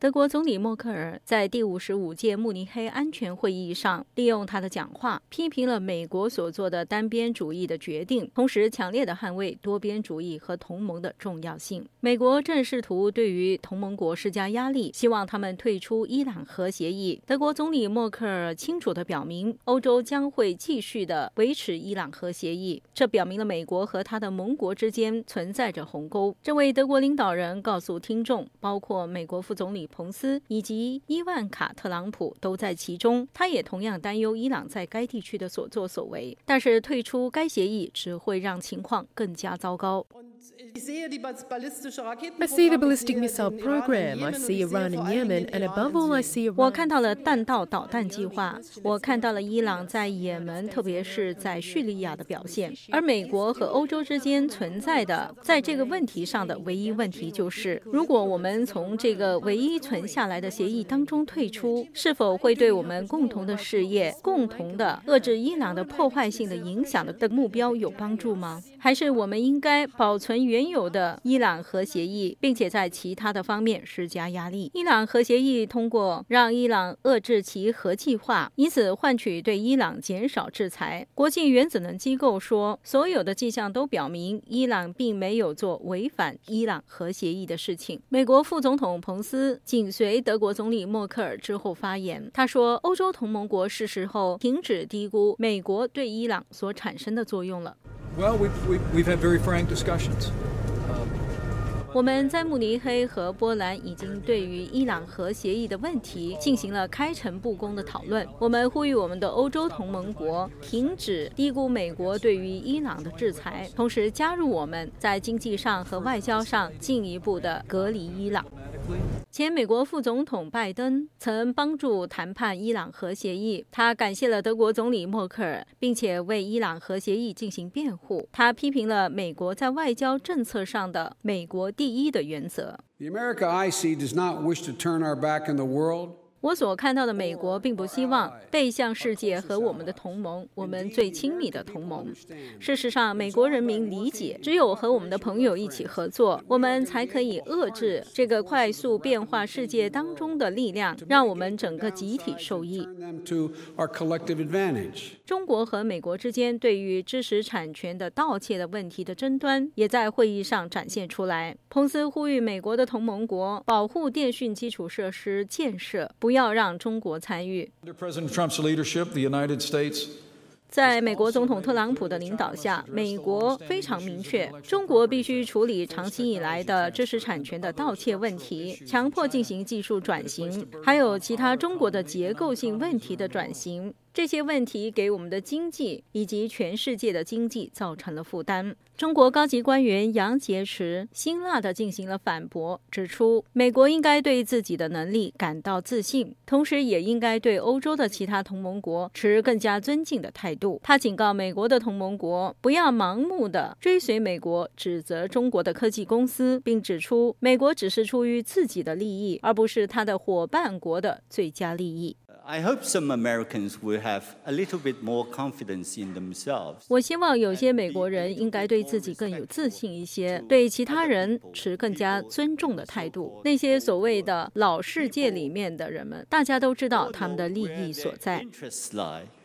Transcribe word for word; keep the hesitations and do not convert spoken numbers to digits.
德国总理默克尔在第五十五届慕尼黑安全会议上，利用他的讲话批评了美国所做的单边主义的决定，同时强烈地捍卫多边主义和同盟的重要性。美国正试图对于同盟国施加压力，希望他们退出伊朗核协议。德国总理默克尔清楚地表明，欧洲将会继续地维持伊朗核协议，这表明了美国和他的盟国之间存在着鸿沟。这位德国领导人告诉听众，包括美国副总理彭斯以及伊万卡·特朗普都在其中。他也同样担忧伊朗在该地区的所作所为，但是退出该协议只会让情况更加糟糕。 I see the ballistic missile program, I see Iran and Yemen, and above all I see Iran. 我看到了弹道导弹计划，我看到了伊朗在也门，特别是在叙利亚的表现。而美国和欧洲之间存在的在这个问题上的唯一问题就是，如果我们从这个唯一存下来的协议当中退出，是否会对我们共同的事业、共同的遏制伊朗的破坏性的影响的目标有帮助吗？还是我们应该保存原有的伊朗核协议，并且在其他的方面施加压力？伊朗核协议通过让伊朗遏制其核计划，以此换取对伊朗减少制裁。国际原子能机构说，所有的迹象都表明伊朗并没有做违反伊朗核协议的事情。美国副总统彭斯紧随德国总理默克尔之后发言，他说，欧洲同盟国是时候停止低估美国对伊朗所产生的作用了。 Well, we've, we've, we've had very frank discussions. 我们在慕尼黑和波兰已经对于伊朗核协议的问题进行了开诚布公的讨论。我们呼吁我们的欧洲同盟国停止低估美国对于伊朗的制裁，同时加入我们在经济上和外交上进一步的隔离伊朗。前美国副总统拜登曾帮助谈判伊朗核协议，他感谢了德国总理默克尔，并且为伊朗核协议进行辩护。他批评了美国在外交政策上的美国第一的原则。 The America I see does not wish to turn our back on the world. 我所看到的美国并不希望背向世界和我们的同盟，我们最亲密的同盟。事实上，美国人民理解，只有和我们的朋友一起合作，我们才可以遏制这个快速变化世界当中的力量，让我们整个集体受益。中国和美国之间对于知识产权的盗窃的问题的争端也在会议上展现出来。彭斯呼吁美国的同盟国保护电讯基础设施建设，不要让中国参与。在美国总统特朗普的领导下，美国非常明确，中国必须处理长期以来的知识产权的盗窃问题，强迫进行技术转型，还有其他中国的结构性问题的转型。这些问题给我们的经济以及全世界的经济造成了负担。中国高级官员杨洁篪辛辣地进行了反驳，指出美国应该对自己的能力感到自信，同时也应该对欧洲的其他同盟国持更加尊敬的态度。他警告美国的同盟国不要盲目地追随美国指责中国的科技公司，并指出美国只是出于自己的利益，而不是他的伙伴国的最佳利益。 I hope some Americans will have a little bit more confidence in themselves. 我希望有些美国人应该对自己更有自信一些，对其他人持更加尊重的态度。那些所谓的老世界里面的人们，大家都知道他们的利益所在。